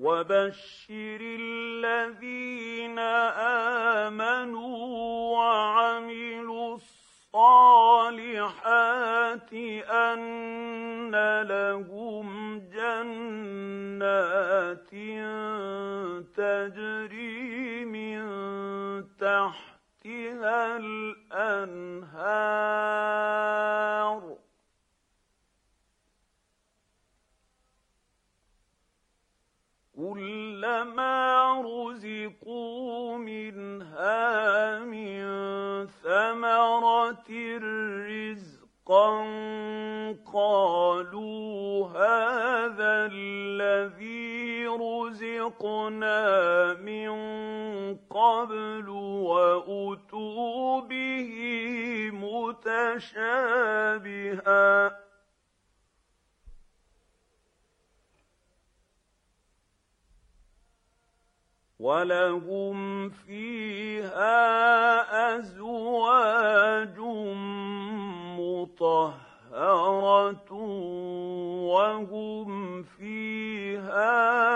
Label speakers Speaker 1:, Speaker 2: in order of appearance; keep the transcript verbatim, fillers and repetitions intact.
Speaker 1: وَبَشِّرِ الَّذِينَ آمَنُوا وَعَمِلُوا الصَّالِحَاتِ أَنَّ لَهُمْ جَنَّاتٍ تَجْرِي مِن تَحْتِهَا الْأَنْهَارُ كُلَّمَا رُزِقُوا مِنْهَا مِن ثَمَرَةٍ رِّزْقًا قَالُوا هَٰذَا الَّذِي رُزِقْنَا مِن قَبْلُ وَأُتُوا بِهِ مُتَشَابِهًا وَلَهُمْ فِيهَا أَزْوَاجٌ مُّطَهَّرَةٌ وَهُمْ فِيهَا